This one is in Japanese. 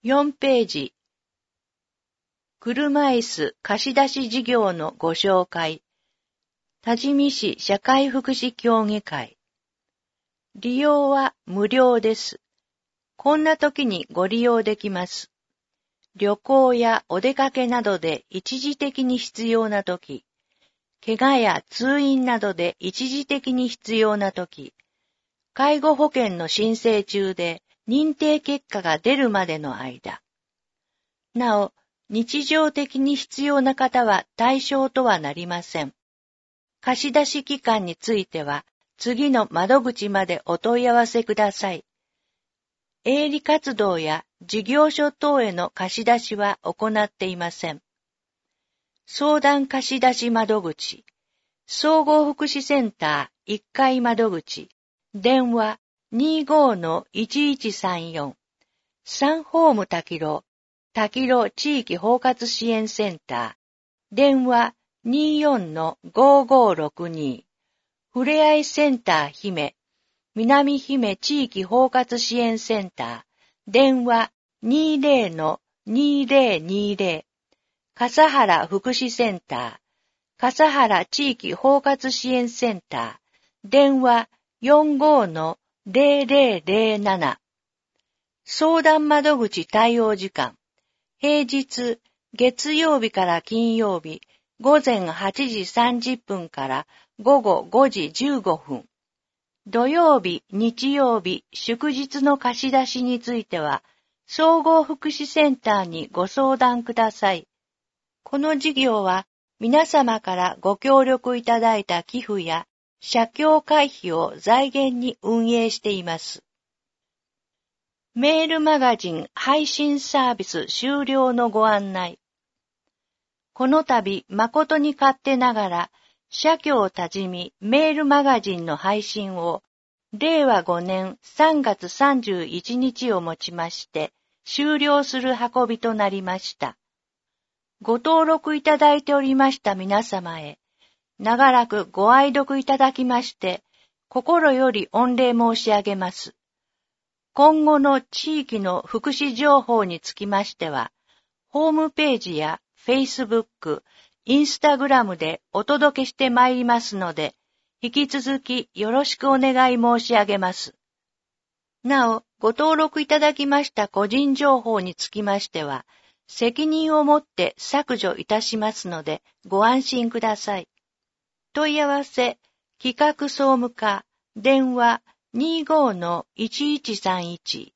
4ページ。車椅子貸し出し事業のご紹介。多治見市社会福祉協議会。利用は無料です。こんな時にご利用できます。旅行やお出かけなどで一時的に必要な時、怪我や通院などで一時的に必要な時、介護保険の申請中で認定結果が出るまでの間。なお、日常的に必要な方は対象とはなりません。貸し出し期間については、次の窓口までお問い合わせください。営利活動や事業所等への貸し出しは行っていません。相談貸し出し窓口、総合福祉センター1階窓口、電話 25-1134、サンホーム多キロ地域包括支援センター、電話 24-5562、ふれあいセンター姫、南姫地域包括支援センター、電話 20-2020、笠原福祉センター、笠原地域包括支援センター、電話 45-0007、相談窓口対応時間、平日、月曜日から金曜日、午前8時30分から午後5時15分。土曜日、日曜日、祝日の貸し出しについては、総合福祉センターにご相談ください。この事業は、皆様からご協力いただいた寄付や、社協会費を財源に運営しています。メールマガジン配信サービス終了のご案内。この度、誠に勝手ながら、社協多治見メールマガジンの配信を、令和5年3月31日をもちまして、終了する運びとなりました。ご登録いただいておりました皆様へ、長らくご愛読いただきまして、心より御礼申し上げます。今後の地域の福祉情報につきましては、ホームページやFacebook、インスタグラムでお届けしてまいりますので、引き続きよろしくお願い申し上げます。なお、ご登録いただきました個人情報につきましては、責任をもって削除いたしますので、ご安心ください。問い合わせ、企画総務課、電話 25-1131